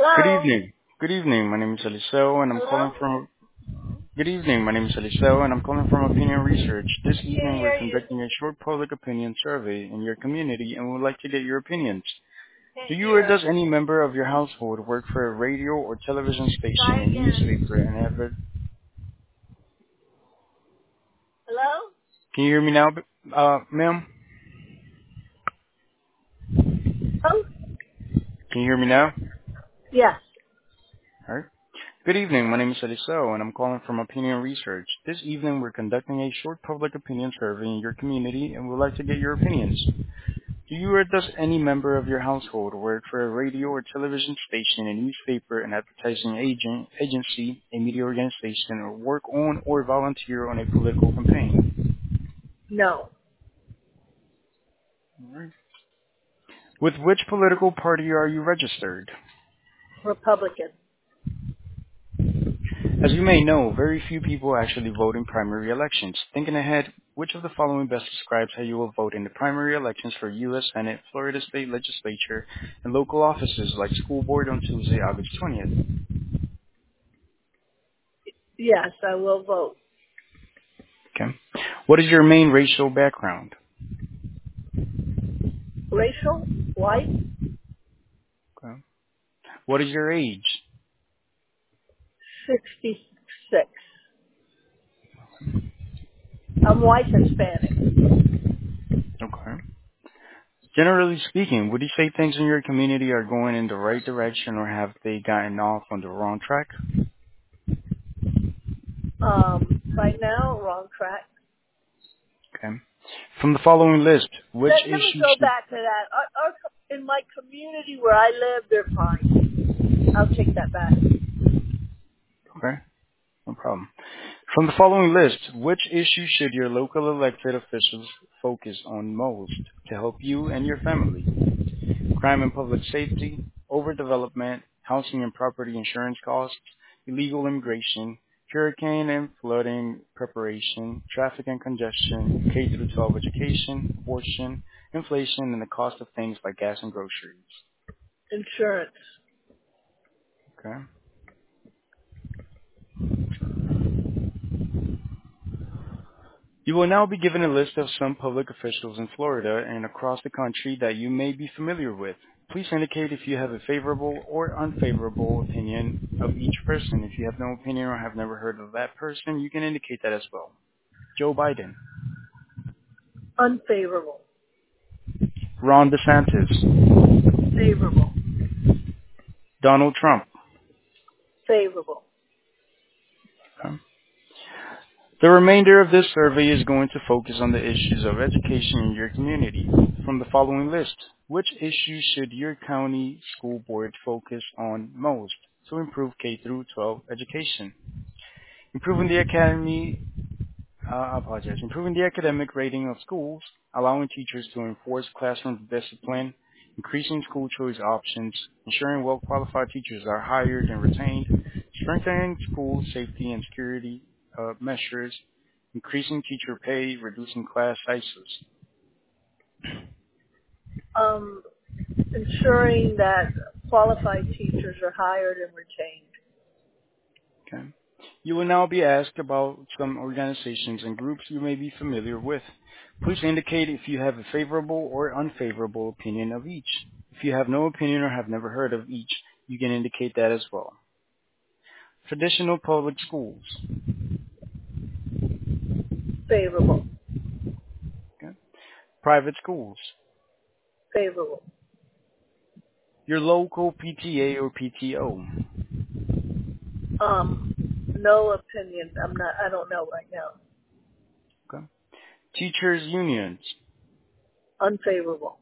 Good Hello? evening. Good evening. My name is Eliseo, and I'm Hello? calling from. Good evening. My name is Eliseo, and I'm calling from Opinion Research. This Can't evening, we're hear you. conducting a short public opinion survey in your community, and we would like to get your opinions. Can't Do you or hear. does any member of your household work for a radio or television station, Try a again. newspaper, and advert? Hello? Can you hear me now, ma'am? Oh? Can you hear me now? Yes. All right. Good evening. My name is Eliseo, and I'm calling from Opinion Research. This evening, we're conducting a short public opinion survey in your community, and we'd like to get your opinions. Do you or does any member of your household work for a radio or television station, a newspaper, an advertising agency, a media organization, or work on or volunteer on a political campaign? No. Alright. With which political party are you registered? Republican. As you may know, very few people actually vote in primary elections. Thinking ahead, which of the following best describes how you will vote in the primary elections for U.S. Senate, Florida State Legislature, and local offices like school board on Tuesday, August 20th? Yes, I will vote. Okay. What is your main racial background? Racial? White? Okay. What is your age? 66. I'm white Hispanic. Okay. Generally speaking, would you say things in your community are going in the right direction or have they gotten off on the wrong track? Right now, wrong track. Okay. From the following list, which Let me issues go should... back to that. In my community where I live, they're fine. I'll take that back. Okay, no problem. From the following list, which issues should your local elected officials focus on most to help you and your family? Crime and public safety, overdevelopment, housing and property insurance costs, illegal immigration, hurricane and flooding preparation, traffic and congestion, K through 12 education, abortion, inflation, and the cost of things like gas and groceries. Insurance. Okay. You will now be given a list of some public officials in Florida and across the country that you may be familiar with. Please indicate if you have a favorable or unfavorable opinion of each person. If you have no opinion or have never heard of that person, you can indicate that as well. Joe Biden, Unfavorable. Ron DeSantis, Favorable. Donald Trump. Favorable. Okay. The remainder of this survey is going to focus on the issues of education in your community. From the following list, which issues should your county school board focus on most to improve K through 12 education? Improving the improving the academic rating of schools, allowing teachers to enforce classroom discipline, increasing school choice options, ensuring well-qualified teachers are hired and retained, strengthening school safety and security measures, increasing teacher pay, reducing class sizes. Um, Ensuring that qualified teachers are hired and retained. Okay. You will now be asked about some organizations and groups you may be familiar with. Please indicate if you have a favorable or unfavorable opinion of each. If you have no opinion or have never heard of each, you can indicate that as well. Traditional public schools. Favorable. Okay. Private schools. Favorable. Your local PTA or PTO. No opinion. I don't know right now. Okay. Teachers unions. Unfavorable.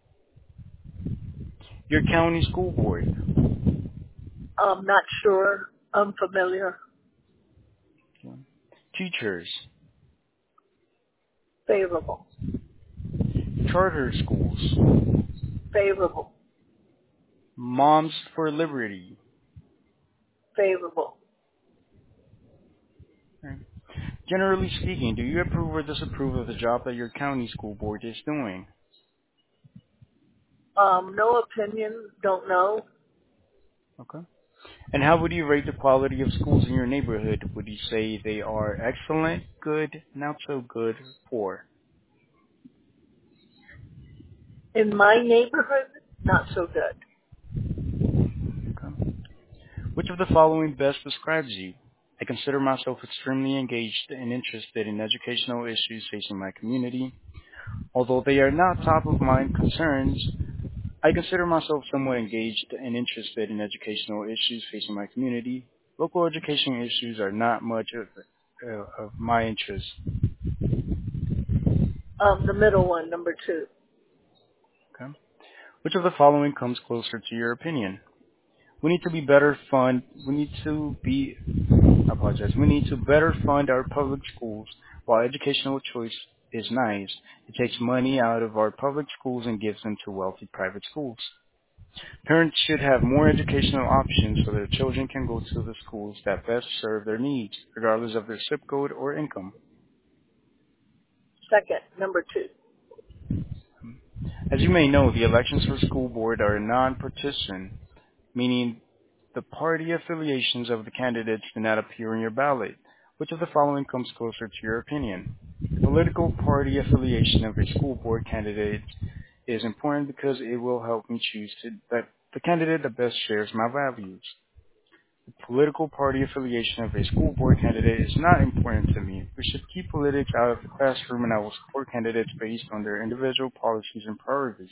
Your county school board. Not sure. Unfamiliar. Okay. Teachers. Favorable. Charter schools. Favorable. Moms for Liberty. Favorable. Okay. Generally speaking, do you approve or disapprove of the job that your county school board is doing? No opinion. Don't know. Okay. And how would you rate the quality of schools in your neighborhood? Would you say they are excellent, good, not so good, poor? In my neighborhood, not so good. Okay. Which of the following best describes you? I consider myself extremely engaged and interested in educational issues facing my community. Although they are not top of mind concerns, I consider myself somewhat engaged and interested in educational issues facing my community. Local education issues are not much of my interest. The middle one, number 2. Okay. Which of the following comes closer to your opinion? We need to be better fund. We need to be. I apologize. We need to better fund our public schools. While educational choice is nice, it takes money out of our public schools and gives them to wealthy private schools. Parents should have more educational options so their children can go to the schools that best serve their needs, regardless of their zip code or income. Second, number 2. As you may know, the elections for school board are non-partisan, meaning the party affiliations of the candidates do not appear on your ballot. Which of the following comes closer to your opinion? The political party affiliation of a school board candidate is important because it will help me choose the candidate that best shares my values. The political party affiliation of a school board candidate is not important to me. We should keep politics out of the classroom, and I will support candidates based on their individual policies and priorities.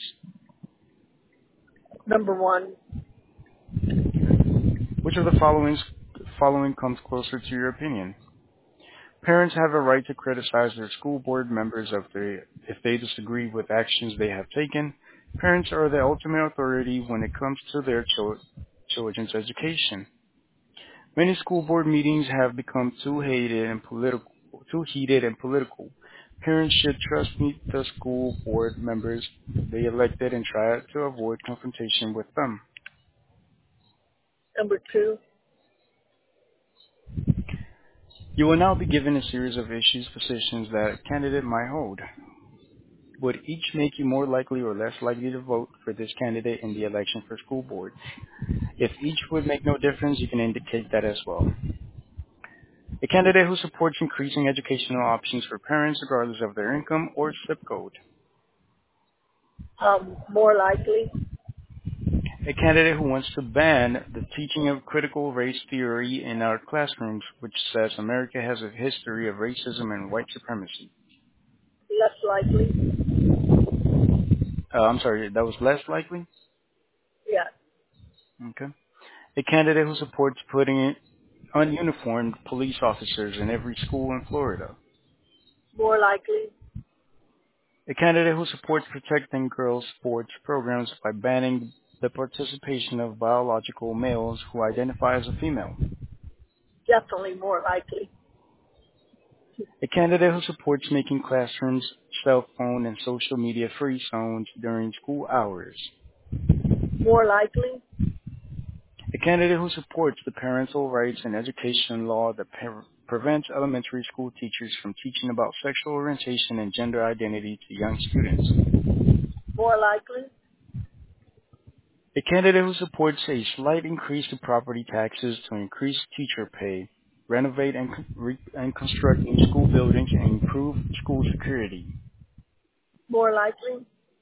Number 1. Which of the following comes closer to your opinion? Parents have a right to criticize their school board members if they disagree with actions they have taken. Parents are the ultimate authority when it comes to their children's education. Many school board meetings have become too heated and political. Parents should trust the school board members they elected and try to avoid confrontation with them. Number 2. You will now be given a series of issues, positions that a candidate might hold. Would each make you more likely or less likely to vote for this candidate in the election for school board? If each would make no difference, you can indicate that as well. A candidate who supports increasing educational options for parents regardless of their income or zip code. More likely. A candidate who wants to ban the teaching of critical race theory in our classrooms, which says America has a history of racism and white supremacy. Less likely. I'm sorry, that was less likely? Yeah. Okay. A candidate who supports putting ununiformed police officers in every school in Florida. More likely. A candidate who supports protecting girls' sports programs by banning the participation of biological males who identify as a female. Definitely more likely. A candidate who supports making classrooms cell phone and social media free zones during school hours. More likely. A candidate who supports the parental rights and education law that prevents elementary school teachers from teaching about sexual orientation and gender identity to young students. More likely. A candidate who supports a slight increase to property taxes to increase teacher pay, renovate and construct new school buildings, and improve school security. More likely.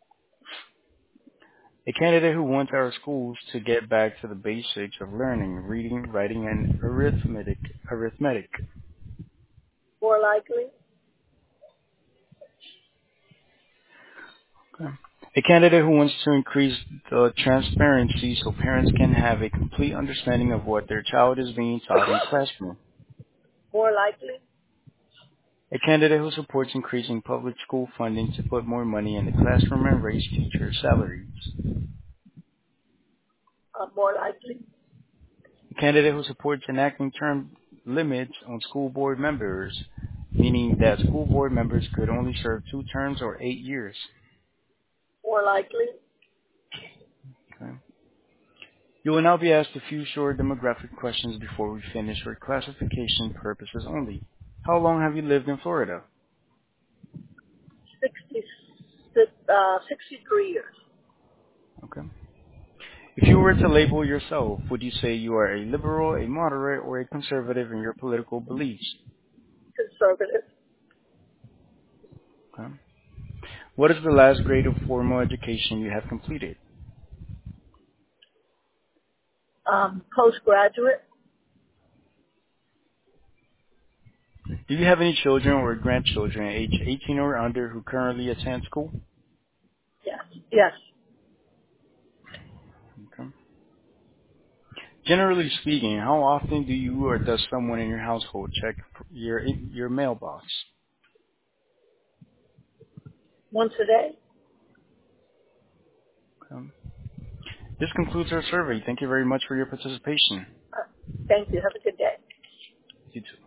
A candidate who wants our schools to get back to the basics of learning, reading, writing, and arithmetic. More likely. Okay. A candidate who wants to increase the transparency so parents can have a complete understanding of what their child is being taught in the classroom. More likely. A candidate who supports increasing public school funding to put more money in the classroom and raise teacher salaries. More likely. A candidate who supports enacting term limits on school board members, meaning that school board members could only serve 2 terms or 8 years. More likely. Okay. You will now be asked a few short demographic questions before we finish for classification purposes only. How long have you lived in Florida? 63 years. Okay. If you were to label yourself, would you say you are a liberal, a moderate, or a conservative in your political beliefs? Conservative. Okay. What is the last grade of formal education you have completed? Postgraduate. Do you have any children or grandchildren age 18 or under who currently attend school? Yes. Yes. Okay. Generally speaking, how often do you or does someone in your household check your mailbox? Once a day. Okay. This concludes our survey. Thank you very much for your participation. Thank you. Have a good day. You too.